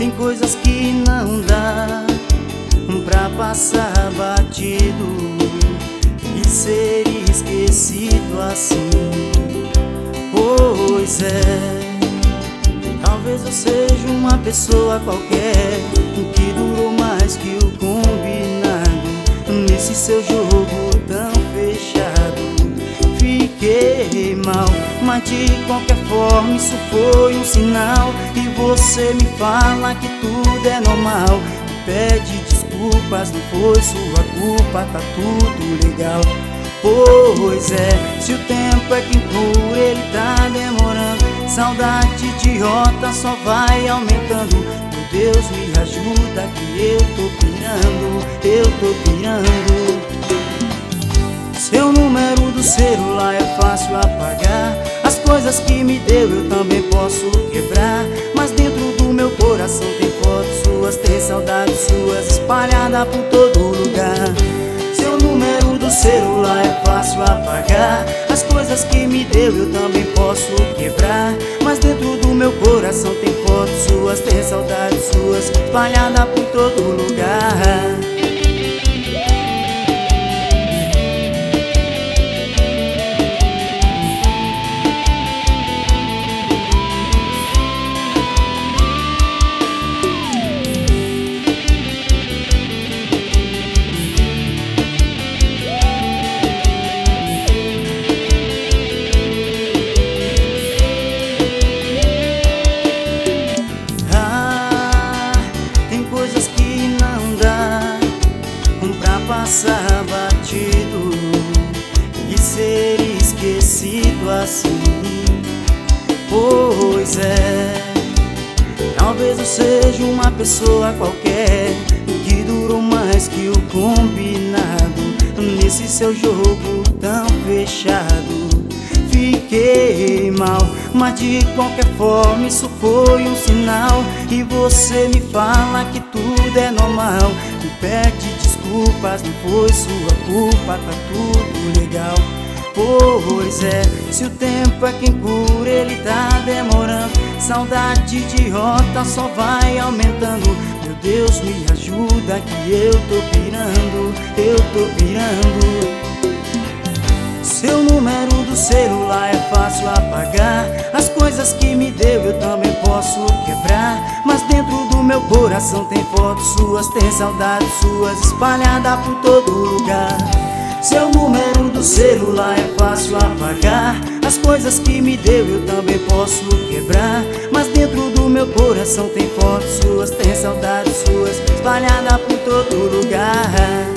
Tem coisas que não dá pra passar batido e ser esquecido assim. Pois é, talvez eu seja uma pessoa qualquer que durou mais que o combinado. Nesse seu jogo tão fechado fiquei mal, mas de qualquer forma isso foi um sinal. E você me fala que tudo é normal, pede desculpas, não foi sua culpa, tá tudo legal. Pois é, se o tempo é quem cura, ele tá demorando. Saudade idiota só vai aumentando. Meu Deus, me ajuda que eu tô pirando. Seu número do celular é fácil apagar. As coisas que me deu eu também posso quebrar, mas dentro do meu coração tem fotos suas, tem saudades suas espalhadas por todo lugar. Seu número do celular é fácil apagar. As coisas que me deu eu também posso quebrar, mas dentro do meu coração tem fotos suas, tem saudades suas espalhadas por todo lugar. Passar batido e ser esquecido assim. Pois é, talvez eu seja uma pessoa qualquer que durou mais que o combinado. Nesse seu jogo tão fechado fiquei mal, mas de qualquer forma isso foi um sinal. E você me fala que tudo é normal, me pede desculpas, não foi sua culpa, tá tudo legal. Pois é, se o tempo é quem cura, ele tá demorando. Saudade idiota só vai aumentando. Meu Deus, me ajuda que eu tô pirando. Seu número do celular é fácil apagar. As coisas que me deu eu também posso quebrar, mas dentro do meu coração tem fotos suas, tem saudades suas espalhadas por todo lugar. Seu número do celular é fácil apagar. As coisas que me deu eu também posso quebrar, mas dentro do meu coração tem fotos suas, tem saudades suas espalhadas por todo lugar.